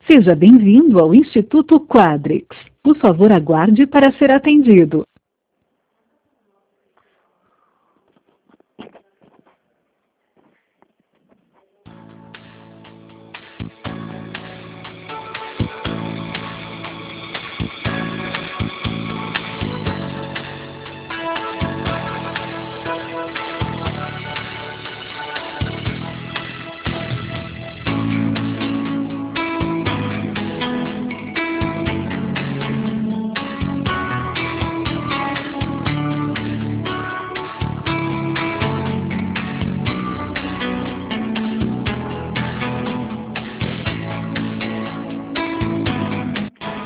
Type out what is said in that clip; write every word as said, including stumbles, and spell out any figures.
Seja bem-vindo ao Instituto Quadrix. Por favor, aguarde para ser atendido.